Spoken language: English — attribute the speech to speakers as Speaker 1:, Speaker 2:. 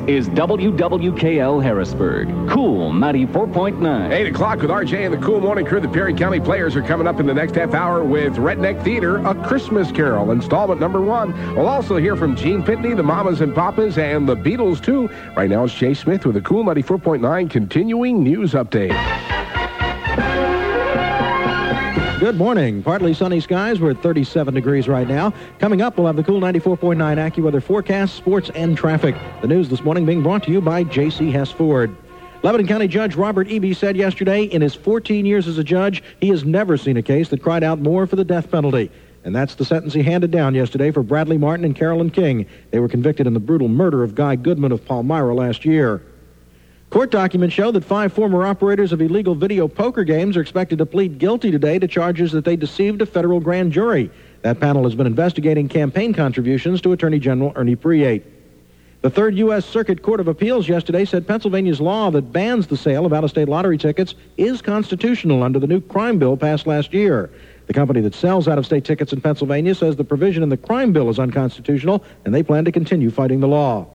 Speaker 1: This is WWKL Harrisburg. Cool 94.9.
Speaker 2: 8 o'clock with RJ and the Cool Morning Crew. The Perry County Players are coming up in the next half hour with Redneck Theater, A Christmas Carol, installment number 1. We'll also hear from Gene Pitney, the Mamas and Papas, and the Beatles, too. Right now, it's Jay Smith with the Cool 94.9 continuing news update.
Speaker 3: Good morning. Partly sunny skies. We're at 37 degrees right now. Coming up, we'll have the Cool 94.9 AccuWeather forecast, sports, and traffic. The news this morning being brought to you by J.C. Hess Ford. Lebanon County Judge Robert Eby said yesterday, in his 14 years as a judge, he has never seen a case that cried out more for the death penalty. And that's the sentence he handed down yesterday for Bradley Martin and Carolyn King. They were convicted in the brutal murder of Guy Goodman of Palmyra last year. Court documents show that 5 former operators of illegal video poker games are expected to plead guilty today to charges that they deceived a federal grand jury. That panel has been investigating campaign contributions to Attorney General Ernie Priate. The Third U.S. Circuit Court of Appeals yesterday said Pennsylvania's law that bans the sale of out-of-state lottery tickets is constitutional under the new crime bill passed last year. The company that sells out-of-state tickets in Pennsylvania says the provision in the crime bill is unconstitutional, and they plan to continue fighting the law.